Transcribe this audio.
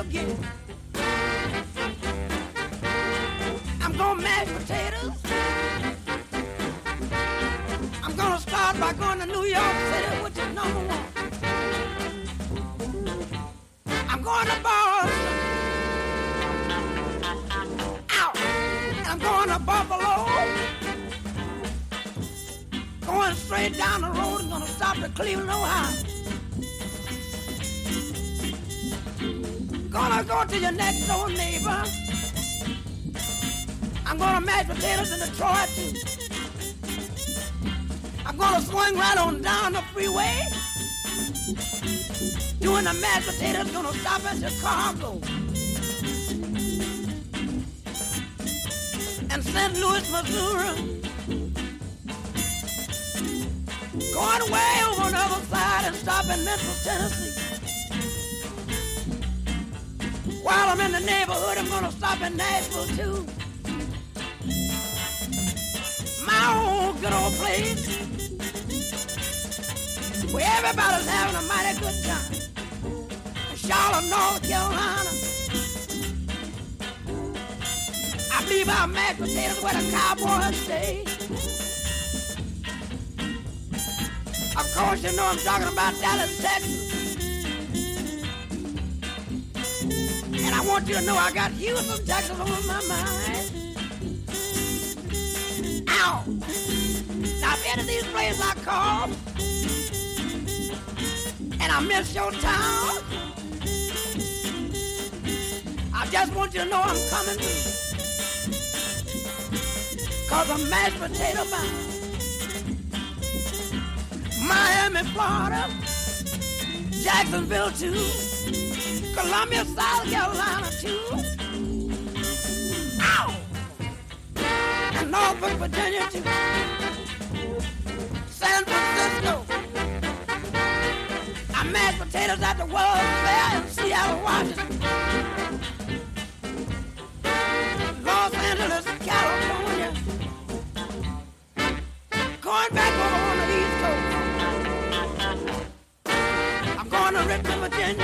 again. I'm gonna mash potatoes. I'm gonna start by going to New York City, which is number one. I'm going to Boston. Out. And I'm going to Buffalo. Going straight down the road. I'm gonna stop at Cleveland, Ohio. Gonna go to your next door neighbor. I'm gonna mash potatoes in Detroit too. I'm gonna swing right on down the freeway. Doing the mashed potatoes, gonna stop at Chicago. And St. Louis, Missouri. Going way over on the other side and stop in Memphis, Tennessee. While I'm in the neighborhood, I'm gonna stop in Nashville too. My old good old place, where everybody's having a mighty good time. In Charlotte, North Carolina. I believe our mashed potatoes where the cowboys stay. Of course, you know I'm talking about Dallas, Texas. And I want you to know I got Houston, Texas on my mind. Ow! Now, if any of these places I call, and I miss your town, I just want you to know I'm coming through. 'Cause I'm mashed potato bound. Miami, Florida, Jacksonville too, Columbia, South Carolina too, ow, and Norfolk, Virginia too, San Francisco. I mashed potatoes at the World's Fair in Seattle, Washington, Los Angeles, California, going back over on the East Coast. I'm going to Richmond, Virginia.